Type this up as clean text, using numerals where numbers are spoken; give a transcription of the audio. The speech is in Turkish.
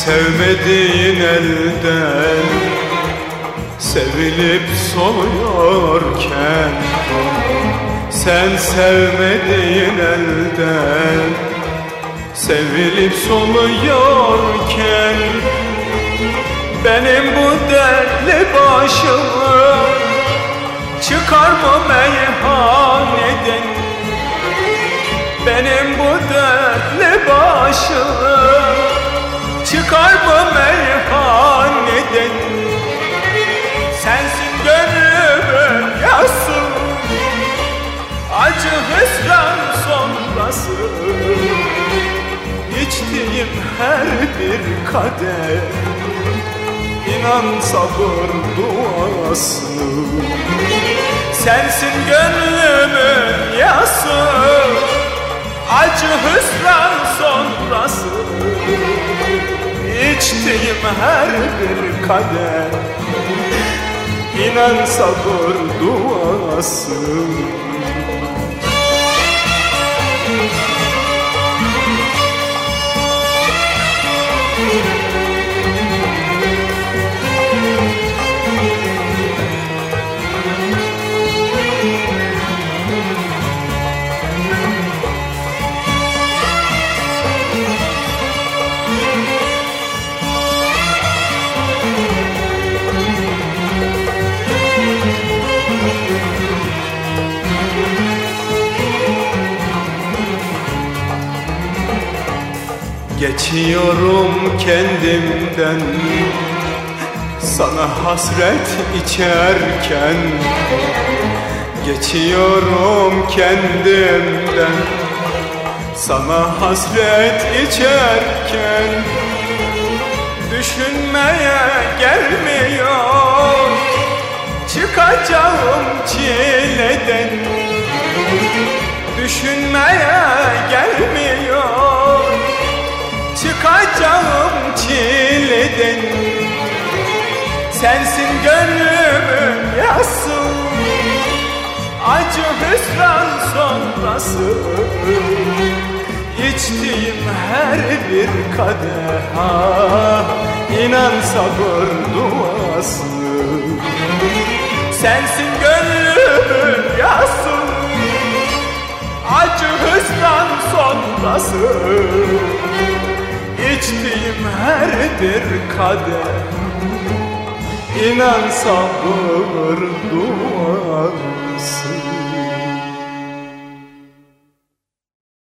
sevmediğin elden sevilip soluyorken, sen sevmediğin elden sevilip soluyorken, benim bu dertli başımı çıkar mı meyhaneden? Benim bu dertli başımı çıkar mı meyhaneden? Sensin gönlümün yası, acı hüsran sonrası. İçtiğim her bir kadeh, İnan sabır duası. Sensin gönlümün yası, acı hüsran sonrası. İçtiğim her bir kadeh, İnan sabır duası. Geçiyorum kendimden, sana hasret içerken. Geçiyorum kendimden, sana hasret içerken. Düşünmeye gelmiyor çıkacağım çileden. Düşünmeye gelmiyor çıkacağım çileden. Sensin gönlümün yası, acı hüsran sonrası. İçtiğim her bir kadeh, İnan sabır duası. Sensin gönlümün yası, acı hüsran sonrası. İçtiğim her bir kadeh, İnan sabır duası.